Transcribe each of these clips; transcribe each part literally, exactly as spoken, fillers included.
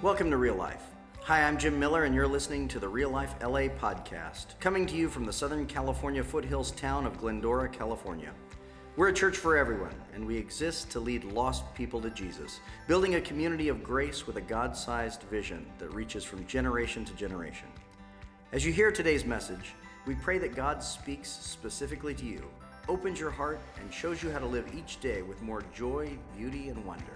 Welcome to Real Life. Hi, I'm Jim Miller, and you're listening to the Real Life L A podcast, coming to you from the Southern California foothills town of Glendora, California. We're a church for everyone, and we exist to lead lost people to Jesus, building a community of grace with a God-sized vision that reaches from generation to generation. As you hear today's message, we pray that God speaks specifically to you, opens your heart, and shows you how to live each day with more joy, beauty, and wonder.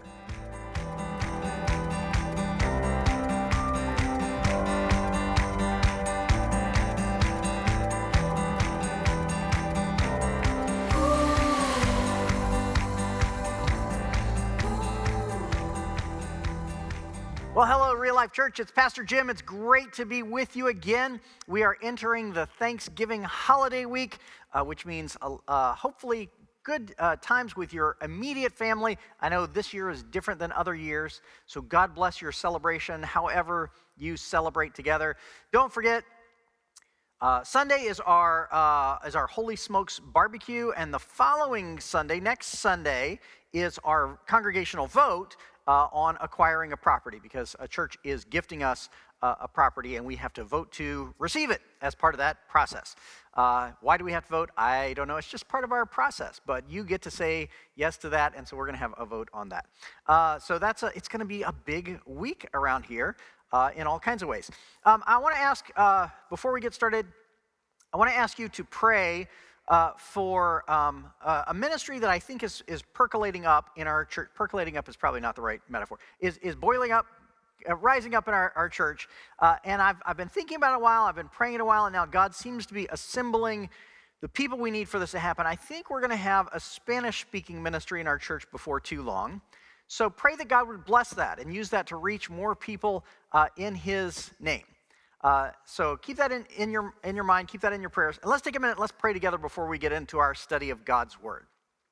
Well, hello, Real Life Church. It's Pastor Jim. It's great to be with you again. We are entering the Thanksgiving holiday week, uh, which means uh, uh, hopefully good uh, times with your immediate family. I know this year is different than other years, so God bless your celebration, however you celebrate together. Don't forget, uh, Sunday is our uh, is our Holy Smokes barbecue, and the following Sunday, next Sunday, is our congregational vote Uh, on acquiring a property, because a church is gifting us uh, a property and we have to vote to receive it as part of that process. Uh, why do we have to vote? I don't know. It's just part of our process, but you get to say yes to that, and so we're going to have a vote on that. Uh, so that's a, it's going to be a big week around here uh, in all kinds of ways. Um, I want to ask, uh, before we get started, I want to ask you to pray Uh, for um, uh, a ministry that I think is, is percolating up in our church. Percolating up is probably not the right metaphor. Is is boiling up, uh, rising up in our, our church. Uh, and I've, I've been thinking about it a while. I've been praying it a while. And now God seems to be assembling the people we need for this to happen. I think we're going to have a Spanish-speaking ministry in our church before too long. So pray that God would bless that and use that to reach more people uh, in His name. Uh, so keep that in, in your in your mind, keep that in your prayers. And let's take a minute, let's pray together before we get into our study of God's Word.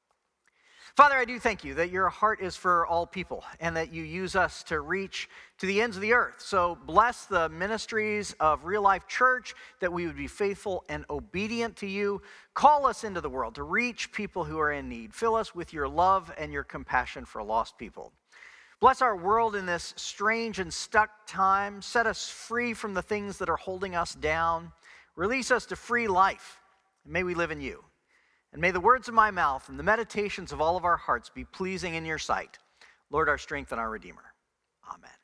Father, I do thank you that your heart is for all people and that you use us to reach to the ends of the earth. So bless the ministries of Real Life Church, that we would be faithful and obedient to you. Call us into the world to reach people who are in need. Fill us with your love and your compassion for lost people. Bless our world in this strange and stuck time. Set us free from the things that are holding us down. Release us to free life. And may we live in you. And may the words of my mouth and the meditations of all of our hearts be pleasing in your sight. Lord, our strength and our Redeemer. Amen.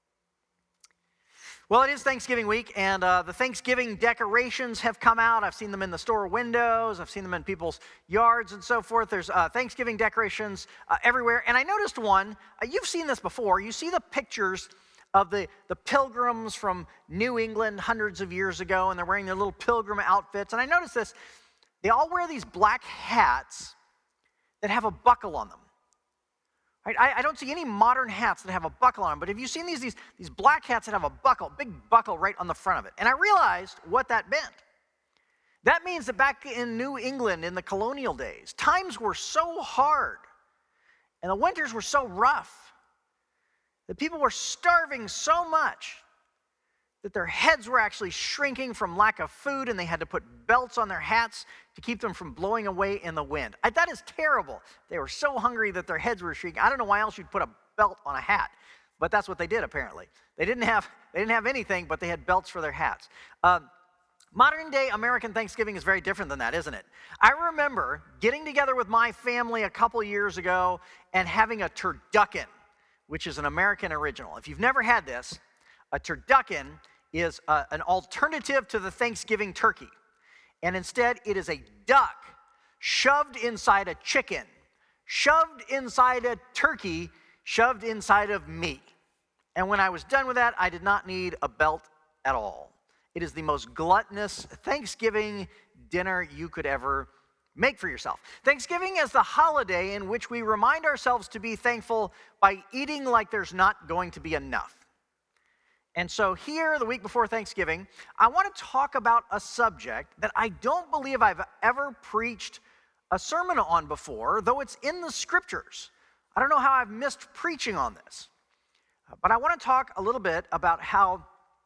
Well, it is Thanksgiving week, and uh, the Thanksgiving decorations have come out. I've seen them in the store windows. I've seen them in people's yards and so forth. There's uh, Thanksgiving decorations uh, everywhere. And I noticed one. Uh, you've seen this before. You see the pictures of the, the pilgrims from New England hundreds of years ago, and they're wearing their little pilgrim outfits. And I noticed this. They all wear these black hats that have a buckle on them. Right? I, I don't see any modern hats that have a buckle on them, but have you seen these, these, these black hats that have a buckle, big buckle right on the front of it? And I realized what that meant. That means that back in New England in the colonial days, times were so hard and the winters were so rough that people were starving so much that their heads were actually shrinking from lack of food, and they had to put belts on their hats to keep them from blowing away in the wind. I, that is terrible. They were so hungry that their heads were shrinking. I don't know why else you'd put a belt on a hat, but that's what they did apparently. They didn't have, they didn't have anything, but they had belts for their hats. Um, modern day American Thanksgiving is very different than that, isn't it? I remember getting together with my family a couple years ago and having a turducken, which is an American original. If you've never had this, a turducken is uh, an alternative to the Thanksgiving turkey. And instead, it is a duck shoved inside a chicken, shoved inside a turkey, shoved inside of meat. And when I was done with that, I did not need a belt at all. It is the most gluttonous Thanksgiving dinner you could ever make for yourself. Thanksgiving is the holiday in which we remind ourselves to be thankful by eating like there's not going to be enough. And so here, the week before Thanksgiving, I want to talk about a subject that I don't believe I've ever preached a sermon on before, though it's in the scriptures. I don't know how I've missed preaching on this. But I want to talk a little bit about how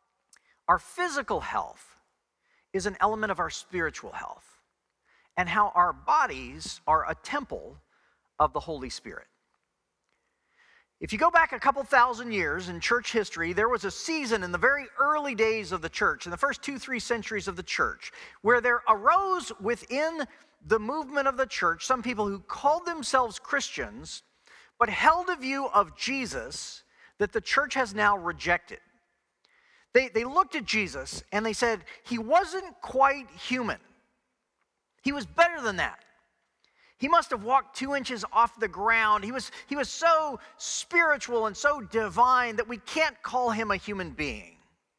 our physical health is an element of our spiritual health, and how our bodies are a temple of the Holy Spirit. If you go back a couple thousand years in church history, there was a season in the very early days of the church, in the first two, three centuries of the church, where there arose within the movement of the church some people who called themselves Christians, but held a view of Jesus that the church has now rejected. They, they looked at Jesus and they said, he wasn't quite human. He was better than that. He must have walked two inches off the ground. He was, he was so spiritual and so divine that we can't call him a human being.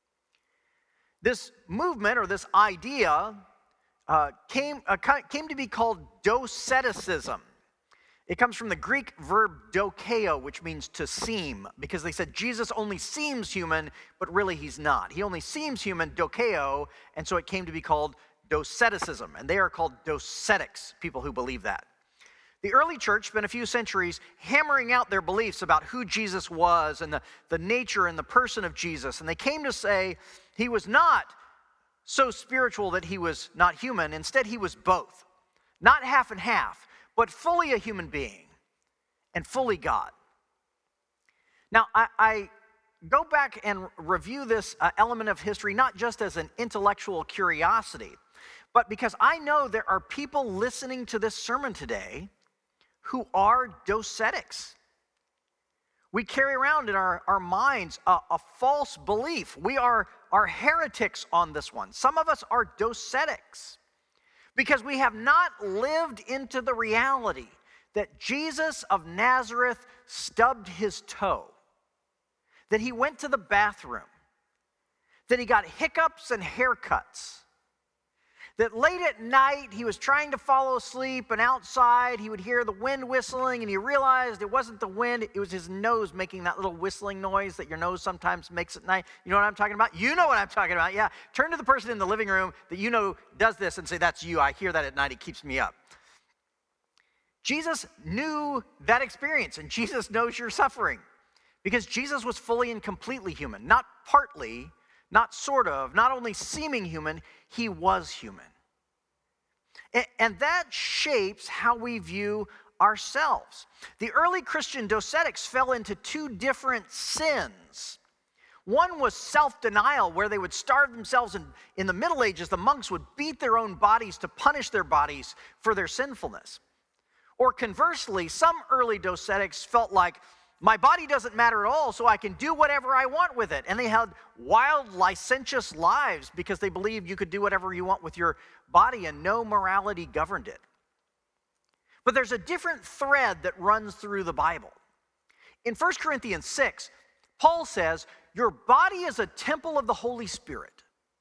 This movement or this idea uh, came, uh, came to be called Doceticism. It comes from the Greek verb dokeo, which means to seem, because they said Jesus only seems human, but really he's not. He only seems human, dokeo, and so it came to be called Doceticism, and they are called Docetics, people who believe that. The early church spent a few centuries hammering out their beliefs about who Jesus was and the, the nature and the person of Jesus, and they came to say he was not so spiritual that he was not human. Instead, he was both, not half and half, but fully a human being and fully God. Now, I, I go back and review this uh, element of history not just as an intellectual curiosity, but because I know there are people listening to this sermon today who are docetics. We carry around in our, our minds a, a false belief. We are, are heretics on this one. Some of us are docetics because we have not lived into the reality that Jesus of Nazareth stubbed his toe, that he went to the bathroom, that he got hiccups and haircuts, that late at night he was trying to fall asleep and outside he would hear the wind whistling and he realized it wasn't the wind, it was his nose making that little whistling noise that your nose sometimes makes at night. You know what I'm talking about? You know what I'm talking about, yeah. Turn to the person in the living room that you know does this and say, that's you, I hear that at night, it keeps me up. Jesus knew that experience, and Jesus knows your suffering because Jesus was fully and completely human, not partly, not sort of, not only seeming human, he was human. And that shapes how we view ourselves. The early Christian docetics fell into two different sins. One was self-denial, where they would starve themselves. In, in the Middle Ages, the monks would beat their own bodies to punish their bodies for their sinfulness. Or conversely, some early docetics felt like, my body doesn't matter at all, so I can do whatever I want with it. And they had wild, licentious lives because they believed you could do whatever you want with your body and no morality governed it. But there's a different thread that runs through the Bible. In First Corinthians six, Paul says, your body is a temple of the Holy Spirit.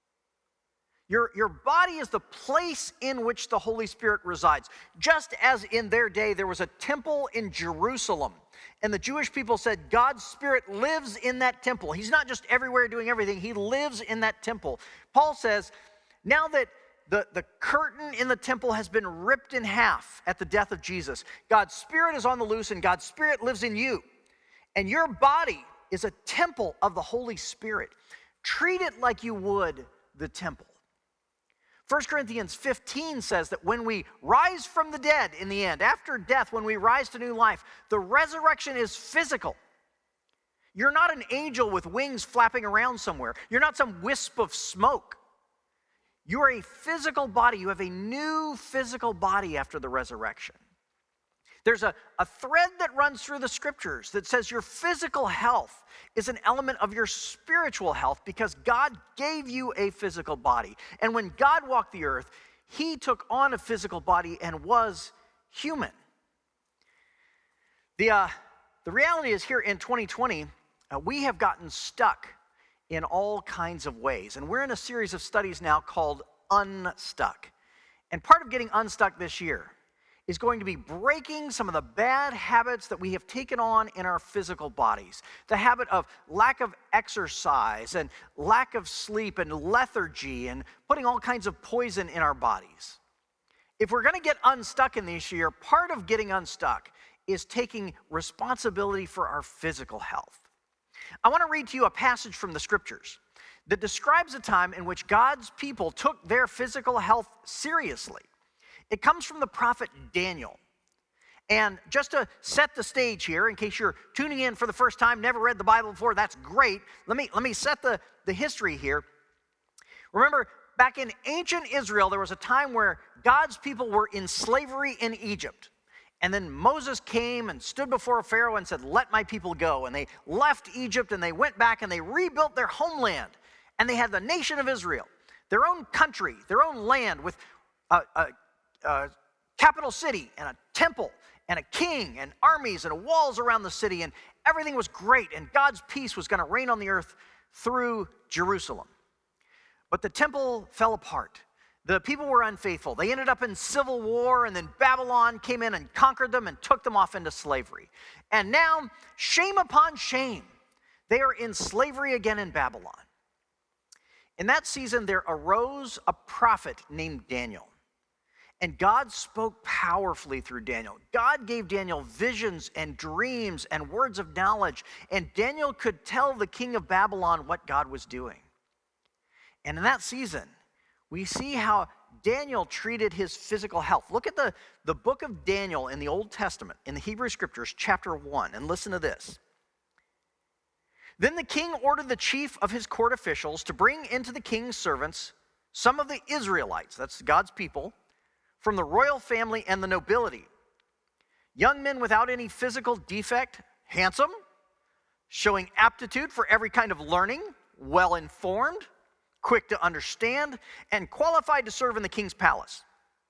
Your, your body is the place in which the Holy Spirit resides. Just as in their day there was a temple in Jerusalem, and the Jewish people said God's Spirit lives in that temple. He's not just everywhere doing everything, he lives in that temple. Paul says, now that the, the curtain in the temple has been ripped in half at the death of Jesus, God's Spirit is on the loose and God's Spirit lives in you. And your body is a temple of the Holy Spirit. Treat it like you would the temple. First Corinthians fifteen says that when we rise from the dead in the end, after death, when we rise to new life, the resurrection is physical. You're not an angel with wings flapping around somewhere. You're not some wisp of smoke. You are a physical body. You have a new physical body after the resurrection. There's a, a thread that runs through the scriptures that says your physical health is an element of your spiritual health because God gave you a physical body. And when God walked the earth, he took on a physical body and was human. The, uh, the reality is here in twenty twenty, uh, we have gotten stuck in all kinds of ways. And we're in a series of studies now called Unstuck. And part of getting unstuck this year is going to be breaking some of the bad habits that we have taken on in our physical bodies. The habit of lack of exercise and lack of sleep and lethargy and putting all kinds of poison in our bodies. If we're gonna get unstuck in this year, part of getting unstuck is taking responsibility for our physical health. I wanna read to you a passage from the scriptures that describes a time in which God's people took their physical health seriously. It comes from the prophet Daniel. And just to set the stage here, in case you're tuning in for the first time, never read the Bible before, that's great. Let me, let me set the, the history here. Remember, back in ancient Israel, there was a time where God's people were in slavery in Egypt. And then Moses came and stood before Pharaoh and said, let my people go. And they left Egypt and they went back and they rebuilt their homeland. And they had the nation of Israel, their own country, their own land with a, a, a capital city and a temple and a king and armies and walls around the city. And everything was great. And God's peace was going to reign on the earth through Jerusalem. But the temple fell apart. The people were unfaithful. They ended up in civil war, and then Babylon came in and conquered them and took them off into slavery. And now, shame upon shame, they are in slavery again in Babylon. In that season, there arose a prophet named Daniel. And God spoke powerfully through Daniel. God gave Daniel visions and dreams and words of knowledge. And Daniel could tell the king of Babylon what God was doing. And in that season, we see how Daniel treated his physical health. Look at the, the book of Daniel in the Old Testament, in the Hebrew Scriptures, chapter one, and listen to this. Then the king ordered the chief of his court officials to bring into the king's servants some of the Israelites, that's God's people, from the royal family and the nobility. Young men without any physical defect, handsome, showing aptitude for every kind of learning, well-informed, quick to understand, and qualified to serve in the king's palace.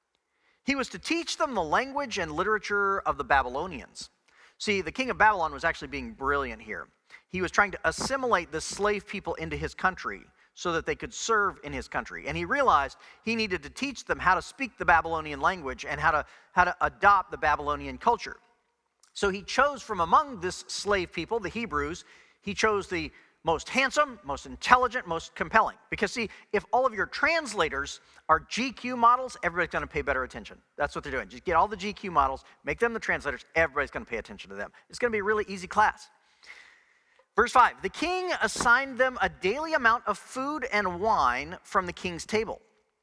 He was to teach them the language and literature of the Babylonians. See, the king of Babylon was actually being brilliant here. He was trying to assimilate the slave people into his country so that they could serve in his country. And he realized he needed to teach them how to speak the Babylonian language and how to, how to adopt the Babylonian culture. So he chose from among this slave people, the Hebrews, he chose the most handsome, most intelligent, most compelling. Because see, if all of your translators are G Q models, everybody's going to pay better attention. That's what they're doing. Just get all the G Q models, make them the translators, everybody's going to pay attention to them. It's going to be a really easy class. Verse five, the king assigned them a daily amount of food and wine from the king's table.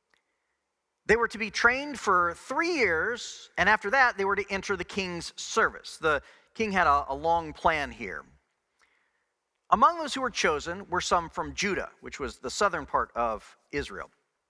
They were to be trained for three years, and after that, they were to enter the king's service. The king had a, a long plan here. Among those who were chosen were some from Judah, which was the southern part of Israel.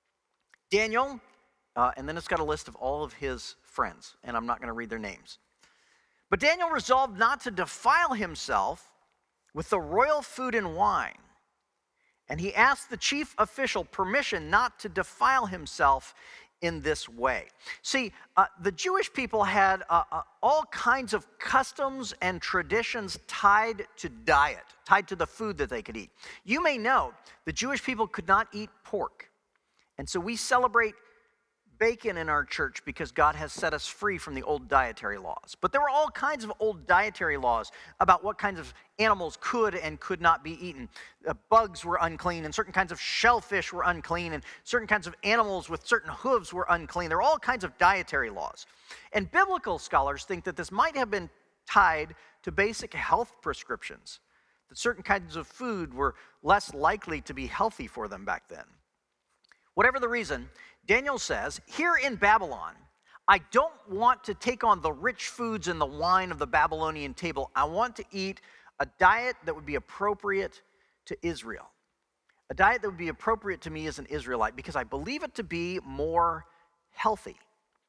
Daniel, uh, and then it's got a list of all of his friends, and I'm not going to read their names. But Daniel resolved not to defile himself with the royal food and wine, and he asked the chief official permission not to defile himself in this way. See, uh, the Jewish people had uh, uh, all kinds of customs and traditions tied to diet, tied to the food that they could eat. You may know the Jewish people could not eat pork. And so we celebrate bacon in our church because God has set us free from the old dietary laws. But there were all kinds of old dietary laws about what kinds of animals could and could not be eaten. Uh, bugs were unclean, and certain kinds of shellfish were unclean, and certain kinds of animals with certain hooves were unclean. There were all kinds of dietary laws. And biblical scholars think that this might have been tied to basic health prescriptions, that certain kinds of food were less likely to be healthy for them back then. Whatever the reason, Daniel says, here in Babylon, I don't want to take on the rich foods and the wine of the Babylonian table. I want to eat a diet that would be appropriate to Israel. A diet that would be appropriate to me as an Israelite because I believe it to be more healthy.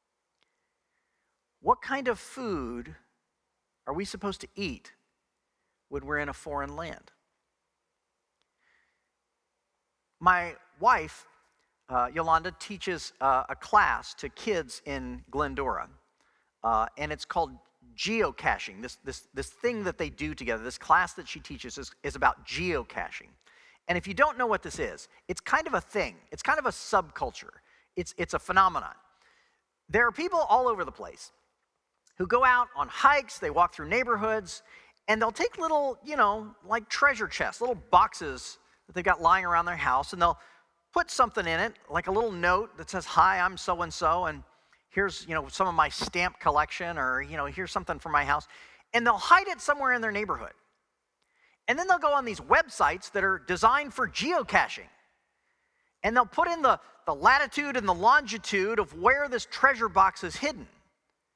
What kind of food are we supposed to eat when we're in a foreign land? My wife, Uh, Yolanda teaches uh, a class to kids in Glendora, uh, and it's called geocaching. This, this, this thing that they do together, this class that she teaches is, is about geocaching. And if you don't know what this is, it's kind of a thing. It's kind of a subculture. It's, it's a phenomenon. There are people all over the place who go out on hikes, they walk through neighborhoods, and they'll take little, you know, like treasure chests, little boxes that they've got lying around their house, and they'll put something in it, like a little note that says, hi, I'm so-and-so, and here's, you know, some of my stamp collection, or, you know, here's something from my house. And they'll hide it somewhere in their neighborhood. And then they'll go on these websites that are designed for geocaching. And they'll put in the, the latitude and the longitude of where this treasure box is hidden.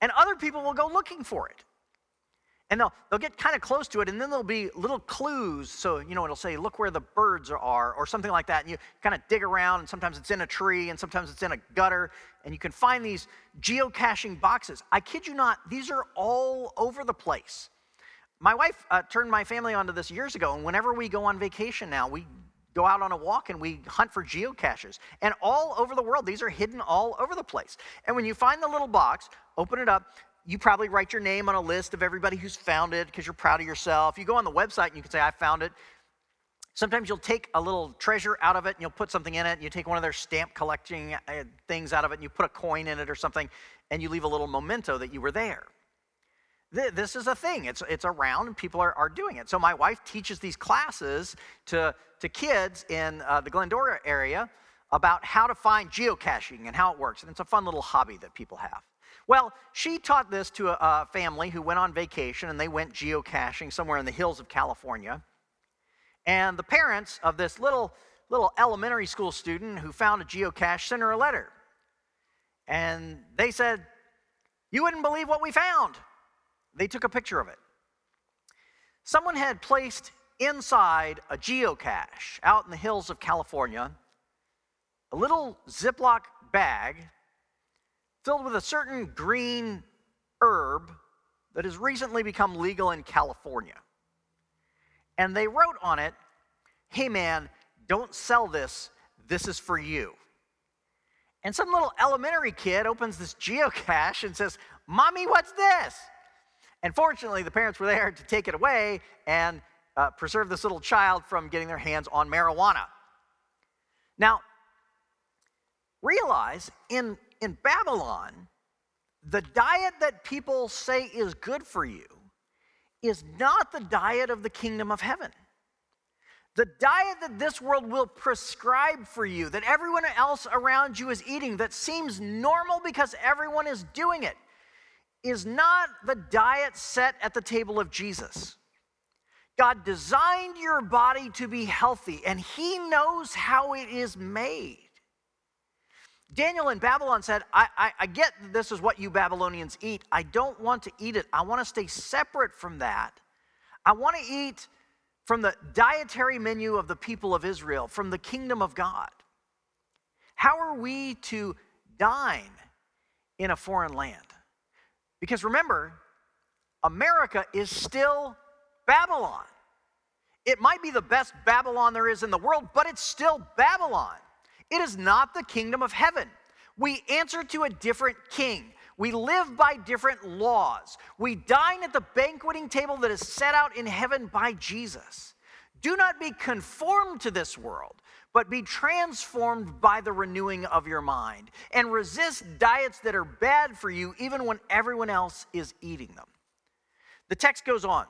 and other people will go looking for it. And they'll, they'll get kind of close to it, and then there'll be little clues. So, you know, it'll say, look where the birds are, or something like that. And you kind of dig around, and sometimes it's in a tree, and sometimes it's in a gutter. And you can find these geocaching boxes. I kid you not, these are all over the place. My wife uh, turned my family onto this years ago, and whenever we go on vacation now, we go out on a walk and we hunt for geocaches. And all over the world, these are hidden all over the place. And when you find the little box, open it up, you probably write your name on a list of everybody who's found it because you're proud of yourself. You go on the website and you can say, I found it. Sometimes you'll take a little treasure out of it and you'll put something in it. And you take one of their stamp collecting things out of it and you put a coin in it or something, and you leave a little memento that you were there. This is a thing. It's, it's around, and people are, are doing it. So my wife teaches these classes to, to kids in uh, the Glendora area about how to find geocaching and how it works. And it's a fun little hobby that people have. Well, she taught this to a, a family who went on vacation, and they went geocaching somewhere in the hills of California. And the parents of this little, little elementary school student who found a geocache sent her a letter. And they said, you wouldn't believe what we found. They took a picture of it. Someone had placed inside a geocache out in the hills of California a little Ziploc bag filled with a certain green herb that has recently become legal in California. And they wrote on it, hey man, don't sell this, this is for you. And some little elementary kid opens this geocache and says, Mommy, what's this? And fortunately, the parents were there to take it away and uh, preserve this little child from getting their hands on marijuana. Now, realize in, in Babylon, the diet that people say is good for you is not the diet of the kingdom of heaven. The diet that this world will prescribe for you, that everyone else around you is eating, that seems normal because everyone is doing it, is not the diet set at the table of Jesus. God designed your body to be healthy, and he knows how it is made. Daniel in Babylon said, I, I, I get this is what you Babylonians eat. I don't want to eat it. I want to stay separate from that. I want to eat from the dietary menu of the people of Israel, from the kingdom of God. How are we to dine in a foreign land? Because remember, America is still Babylon. It might be the best Babylon there is in the world, but it's still Babylon. It is not the kingdom of heaven. We answer to a different king. We live by different laws. We dine at the banqueting table that is set out in heaven by Jesus. Do not be conformed to this world, but be transformed by the renewing of your mind, and resist diets that are bad for you even when everyone else is eating them. The text goes on.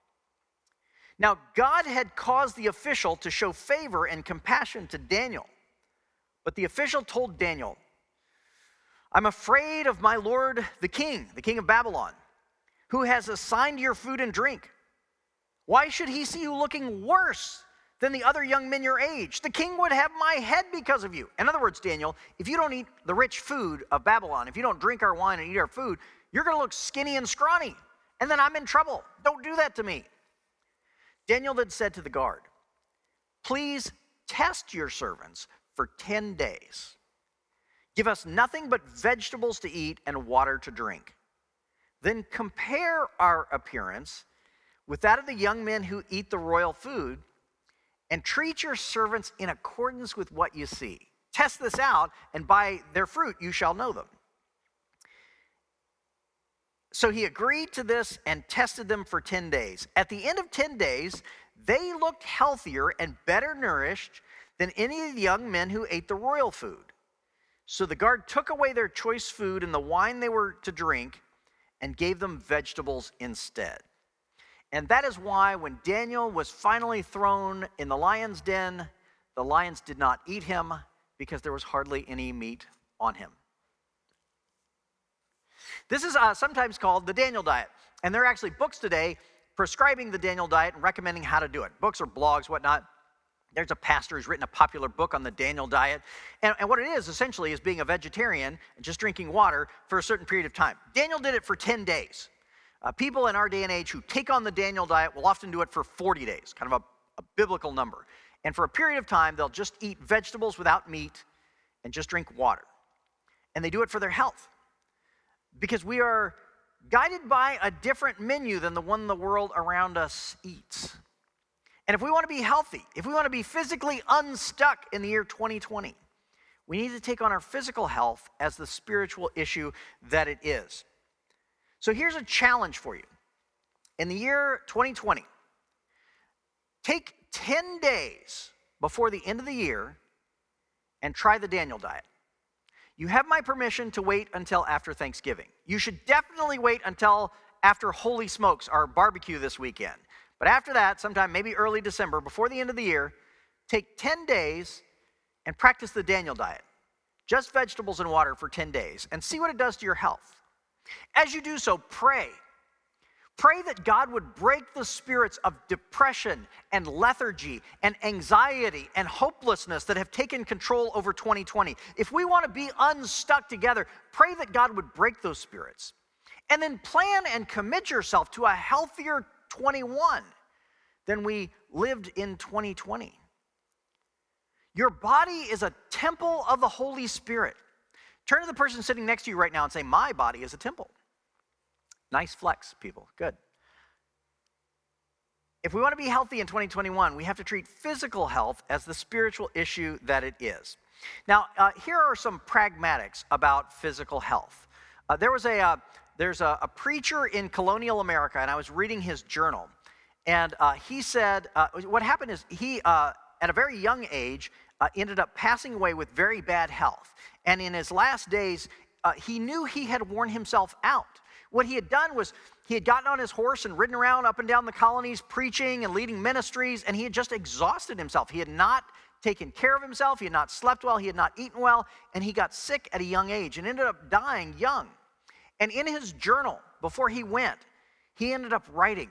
Now, God had caused the official to show favor and compassion to Daniel, but the official told Daniel, I'm afraid of my lord the king, the king of Babylon, who has assigned your food and drink. Why should he see you looking worse than the other young men your age? The king would have my head because of you. In other words, Daniel, if you don't eat the rich food of Babylon, if you don't drink our wine and eat our food, you're going to look skinny and scrawny, and then I'm in trouble. Don't do that to me. Daniel then said to the guard, please test your servants for ten days. Give us nothing but vegetables to eat and water to drink. Then compare our appearance with that of the young men who eat the royal food, and treat your servants in accordance with what you see. Test this out, and by their fruit you shall know them. So he agreed to this and tested them for ten days. At the end of ten days, they looked healthier and better nourished than any of the young men who ate the royal food. So the guard took away their choice food and the wine they were to drink and gave them vegetables instead. And that is why when Daniel was finally thrown in the lion's den, the lions did not eat him because there was hardly any meat on him. This is uh, sometimes called the Daniel diet. And there are actually books today prescribing the Daniel diet and recommending how to do it. Books or blogs, whatnot. There's a pastor who's written a popular book on the Daniel diet. And, and what it is, essentially, is being a vegetarian and just drinking water for a certain period of time. Daniel did it for ten days. Uh, people in our day and age who take on the Daniel diet will often do it for forty days, kind of a, a biblical number. And for a period of time, they'll just eat vegetables without meat and just drink water. And they do it for their health. Because we are guided by a different menu than the one the world around us eats. And if we want to be healthy, if we want to be physically unstuck in the year twenty twenty, we need to take on our physical health as the spiritual issue that it is. So here's a challenge for you. In the year twenty twenty, take ten days before the end of the year and try the Daniel diet. You have my permission to wait until after Thanksgiving. You should definitely wait until after Holy Smokes, our barbecue this weekend. But after that, sometime maybe early December, before the end of the year, take ten days and practice the Daniel diet. Just vegetables and water for ten days and see what it does to your health. As you do so, pray. Pray that God would break the spirits of depression and lethargy and anxiety and hopelessness that have taken control over twenty twenty. If we want to be unstuck together, pray that God would break those spirits. And then plan and commit yourself to a healthier twenty-one than we lived in twenty twenty. Your body is a temple of the Holy Spirit. Turn to the person sitting next to you right now and say, my body is a temple. Nice flex, people. Good. If we want to be healthy in twenty twenty-one, we have to treat physical health as the spiritual issue that it is. Now, uh, here are some pragmatics about physical health. Uh, there was a uh, there's a, a preacher in colonial America, and I was reading his journal, and uh, he said uh, what happened is he, uh, at a very young age, uh, ended up passing away with very bad health, and in his last days, uh, he knew he had worn himself out. What he had done was he had gotten on his horse and ridden around up and down the colonies preaching and leading ministries, and he had just exhausted himself. He had not taken care of himself. He had not slept well. He had not eaten well, and he got sick at a young age and ended up dying young. And in his journal, before he went, he ended up writing,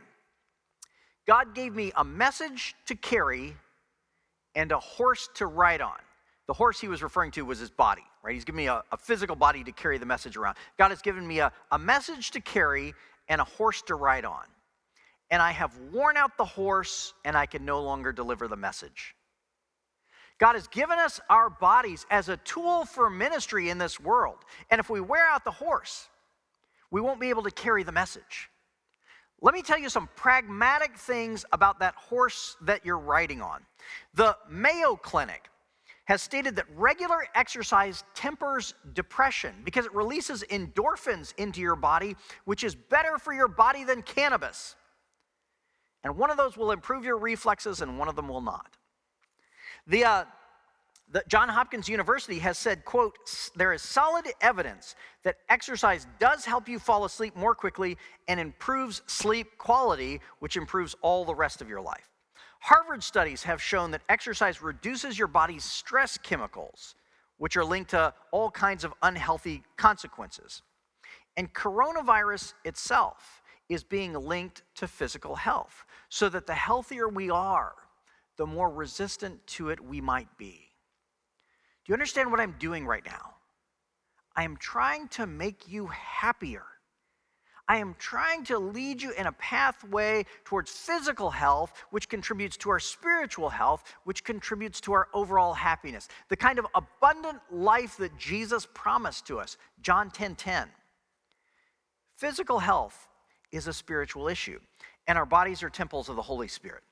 God gave me a message to carry and a horse to ride on. The horse he was referring to was his body, right? He's given me a, a physical body to carry the message around. God has given me a, a message to carry and a horse to ride on. And I have worn out the horse, and I can no longer deliver the message. God has given us our bodies as a tool for ministry in this world. And if we wear out the horse, we won't be able to carry the message. Let me tell you some pragmatic things about that horse that you're riding on. The Mayo Clinic has stated that regular exercise tempers depression because it releases endorphins into your body, which is better for your body than cannabis. And one of those will improve your reflexes and one of them will not. The, uh, the Johns Hopkins University has said, quote, there is solid evidence that exercise does help you fall asleep more quickly and improves sleep quality, which improves all the rest of your life. Harvard studies have shown that exercise reduces your body's stress chemicals, which are linked to all kinds of unhealthy consequences. And coronavirus itself is being linked to physical health, so that the healthier we are, the more resistant to it we might be. Do you understand what I'm doing right now? I am trying to make you happier. I am trying to lead you in a pathway towards physical health, which contributes to our spiritual health, which contributes to our overall happiness. The kind of abundant life that Jesus promised to us, John ten ten. Physical health is a spiritual issue, and our bodies are temples of the Holy Spirit.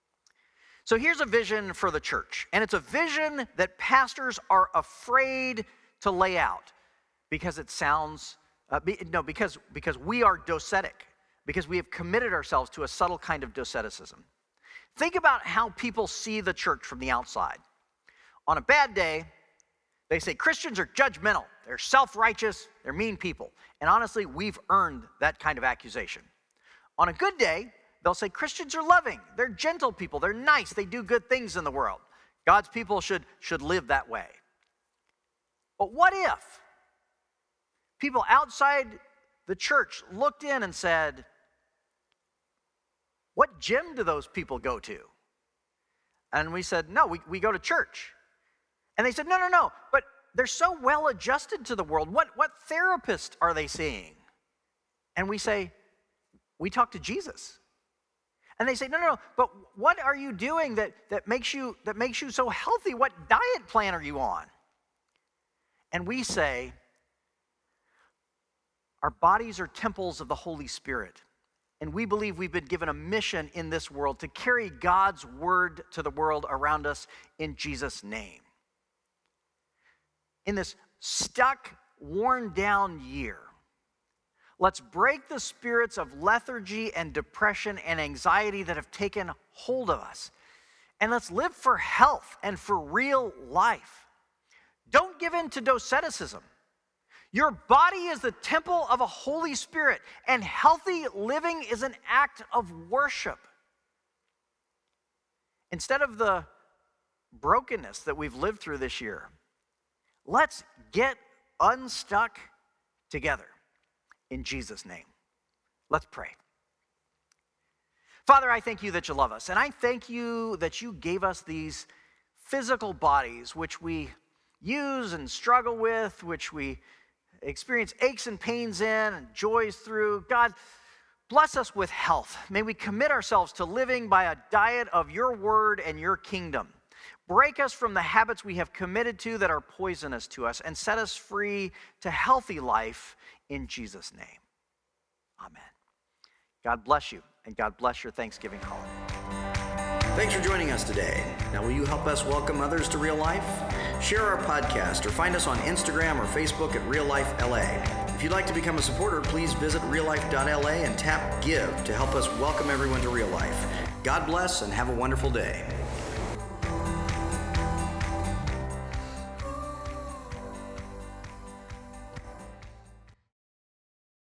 So here's a vision for the church, and it's a vision that pastors are afraid to lay out because it sounds Uh, be, no, because, because we are docetic, because we have committed ourselves to a subtle kind of doceticism. Think about how people see the church from the outside. On a bad day, they say Christians are judgmental, they're self-righteous, they're mean people. And honestly, we've earned that kind of accusation. On a good day, they'll say Christians are loving, they're gentle people, they're nice, they do good things in the world. God's people should, should live that way. But what if people outside the church looked in and said, what gym do those people go to? And we said, no, we, we go to church. And they said, no, no, no, but they're so well adjusted to the world. What, what therapist are they seeing? And we say, we talk to Jesus. And they say, no, no, no, but what are you doing that, that, makes you, that makes you so healthy? What diet plan are you on? And we say, our bodies are temples of the Holy Spirit. And we believe we've been given a mission in this world to carry God's word to the world around us in Jesus' name. In this stuck, worn down year, let's break the spirits of lethargy and depression and anxiety that have taken hold of us. And let's live for health and for real life. Don't give in to doceticism. Your body is the temple of a Holy Spirit, and healthy living is an act of worship. Instead of the brokenness that we've lived through this year, let's get unstuck together in Jesus' name. Let's pray. Father, I thank you that you love us, and I thank you that you gave us these physical bodies which we use and struggle with, which we experience aches and pains in and joys through. God, bless us with health. May we commit ourselves to living by a diet of your word and your kingdom. Break us from the habits we have committed to that are poisonous to us, and set us free to healthy life in Jesus' name. Amen. God bless you, and God bless your Thanksgiving holiday. Thanks for joining us today. Now, will you help us welcome others to Real Life? Share our podcast or find us on Instagram or Facebook at Real Life L A. If you'd like to become a supporter, please visit real life dot L A and tap Give to help us welcome everyone to Real Life. God bless and have a wonderful day.